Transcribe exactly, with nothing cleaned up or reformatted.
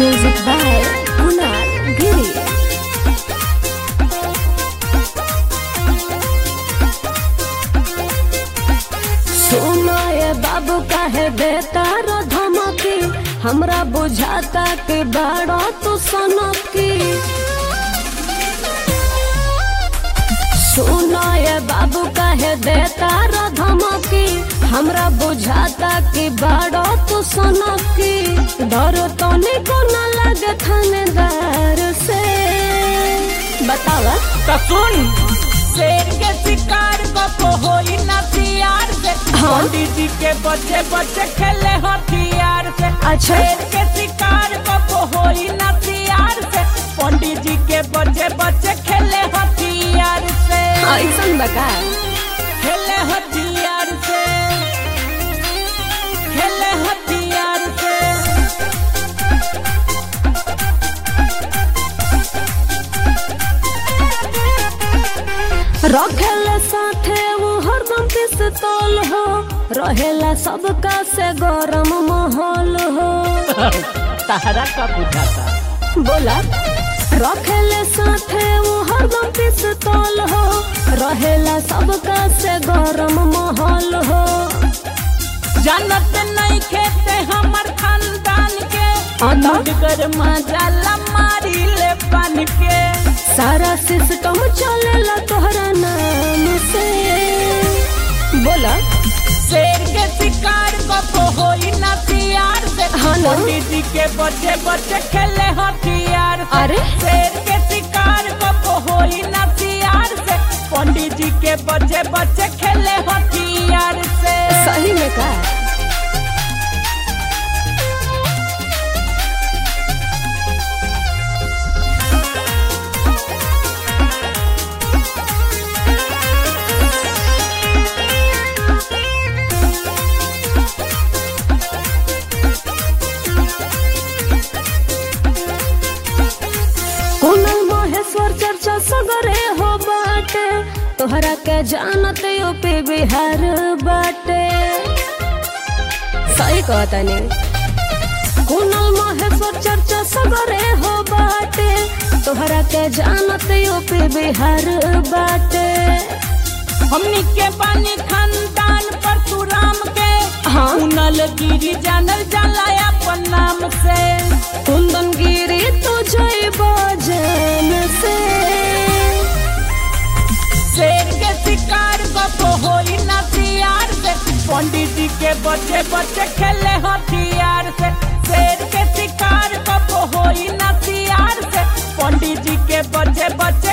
Music by Kunal Giri. सुनो ये बाबू काहे देता रो धमकी, हमरा बुझाता कि बड़ा तू सनकी। सुनो ये बाबू काहे देता रो धमकी, हमरा बुझाता कि बड़ा तू सनकी। डर तो निको न लगे थानेदार से, बतावा तो सुन, शेर के शिकार को होई ना सियार से। हाँ? पंडित जी के बच्चे बच्चे खेले हथियार से। अच्छा। शेर के शिकार को होई ना सियार से। पंडित जी के बच्चे बच्चे खेले हथियार से। ऐसन बका खेले हथियार से, खेले हथियार से। रखेला साथे वो हरदम पिस्तौल हो, रहेला सबका से गरम माहौल हो। तहरा का बुझाता बोला रखेले साथे वो हरदम पिस्तौल हो, रहेला सबका से गरम माहौल हो। जानत नहीं खेते हमर खानदान के, आता? कर मजाला मारी ले बन के। सारा सिस्टम चलेला तोहरा नाम से। बोला शेर के शिकार को होई ना सियार से। हाँ ना? पंडित जी के बच्चे बच्चे खेले हथियार से। अरे? शेर के शिकार को होई ना सियार से। पंडित जी के बच्चे बच्चे खेले हथियार से। सही में का कुनल महेश्वर चर्चा सगरे हो बाटे, तोहरा के जानत यूपी बिहार बाटे। सही कहता नहीं। कुनल महेश्वर चर्चा सगरे हो बाटे, तोहरा के जानत यूपी बिहार बाटे। हमनी के बानी खानदान परशुराम के। हाँ? कुनल गिरी जानल जाला अपन नाम से। कुंदन गिरी तो जय बजन से। शेर के शिकार को होई ना सियार से। पंडित जी के बच्चे बच्चे खेले हथियार से। शेर के शिकार को होई ना सियार से। पंडित जी के बच्चे बच्चे